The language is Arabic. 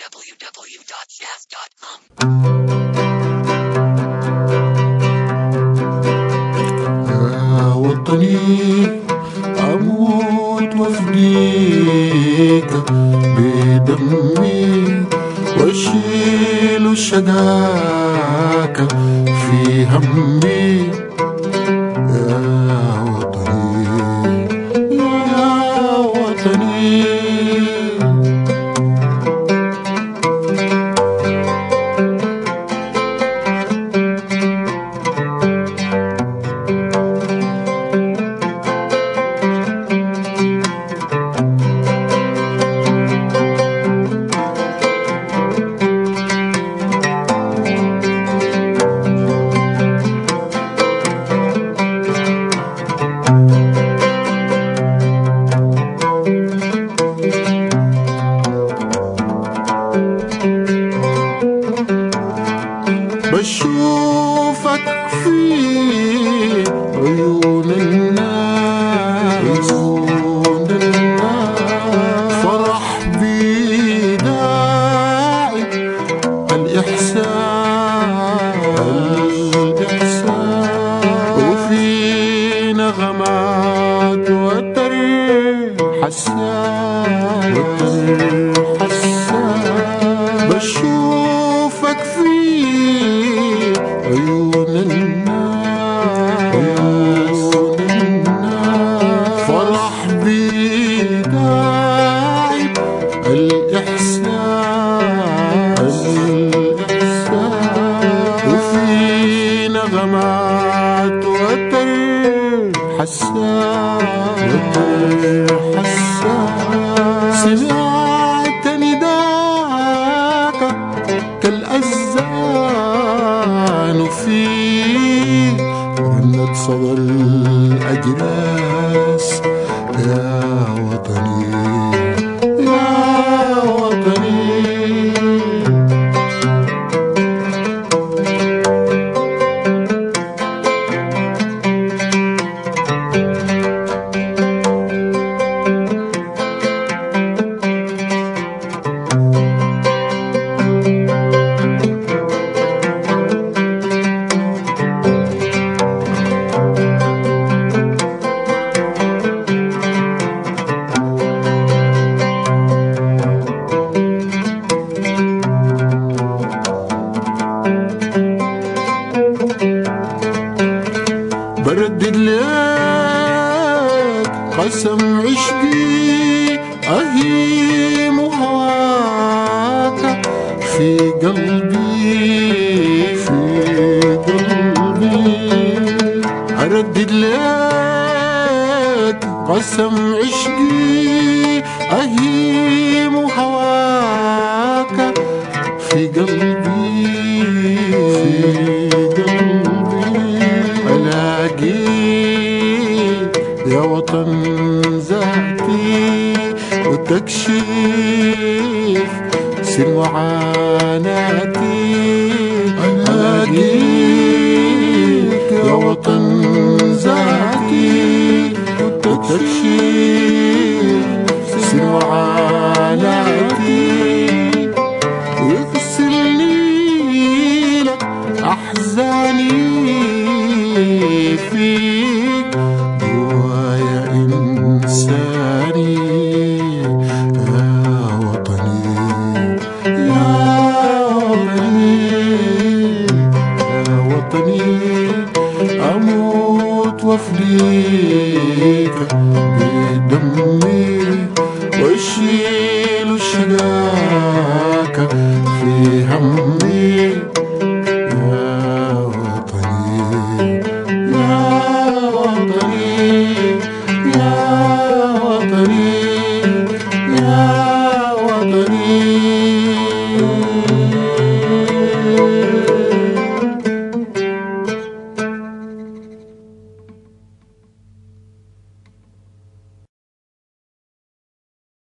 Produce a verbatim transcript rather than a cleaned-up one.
w w dot jazz dot com. يا وطني أموت وأفديك بدمي وأشيل شداك في همي. يا وطني يا وطني بشوفك في عيون الناس، عيون الناس فرح بداعي الإحساس، الإحساس وفي نغمات وتر حساس، وتر حساس. بشوفك في عيون الناس، عيون الناس فرح بداعي الإحساس، الإحساس وفي نغمات وتر حساس، وتر حساس. سمعت نداك كالأذان في رنة صدى الأجراس. يا وطني يا وطني بردد لك قسم عشقي أهيم هواك في قلبي، في قلبي. أردد لك قسم عشقي أهيم هواك في قلبي، في قلبي. ألاقيك يا وطن ذاتي وتكشف سر معاناتي. ألاقيك يا وطن ذاتي وتكشف سر معاناتي. ويغسلني لك أحزاني فيك جوايا إنساني. يا وطني يا وطني يا وطني أموت وأفديك.